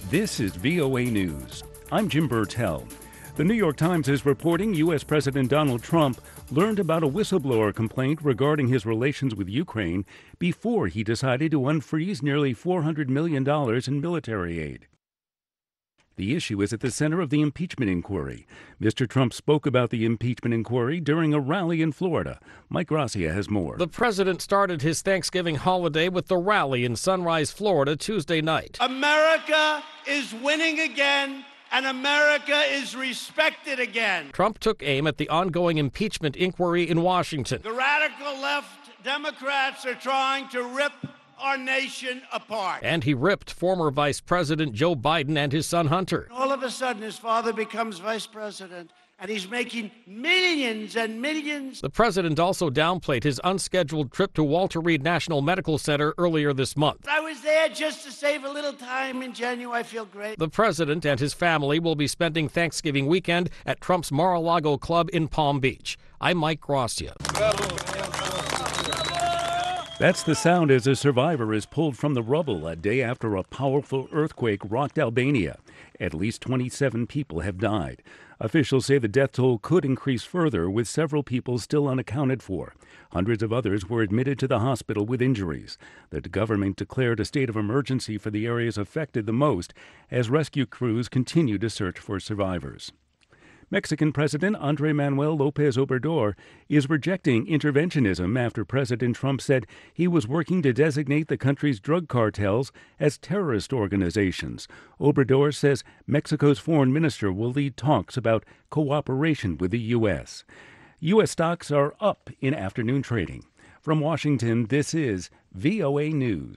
This is VOA News. I'm Jim Burtell. The New York Times is reporting U.S. President Donald Trump learned about a whistleblower complaint regarding his relations with Ukraine before he decided to unfreeze nearly $400 million in military aid. The issue is at the center of the impeachment inquiry. Mr. Trump spoke about the impeachment inquiry during a rally in Florida. Mike Gracia has more. The president started his Thanksgiving holiday with the rally in Sunrise, Florida, Tuesday night. America is winning again, and America is respected again. Trump took aim at the ongoing impeachment inquiry in Washington. The radical left Democrats are trying to rip our nation apart. And he ripped former Vice President Joe Biden and his son Hunter. All of a sudden, his father becomes vice president, and he's making millions and millions. The president also downplayed his unscheduled trip to Walter Reed National Medical Center earlier this month. I was there just to save a little time in January. I feel great. The president and his family will be spending Thanksgiving weekend at Trump's Mar-a-Lago Club in Palm Beach. I'm Mike Gracia. That's the sound as a survivor is pulled from the rubble a day after a powerful earthquake rocked Albania. At least 27 people have died. Officials say the death toll could increase further, with several people still unaccounted for. Hundreds of others were admitted to the hospital with injuries. The government declared a state of emergency for the areas affected the most as rescue crews continue to search for survivors. Mexican President Andrés Manuel López Obrador is rejecting interventionism after President Trump said he was working to designate the country's drug cartels as terrorist organizations. Obrador says Mexico's foreign minister will lead talks about cooperation with the U.S. U.S. stocks are up in afternoon trading. From Washington, this is VOA News.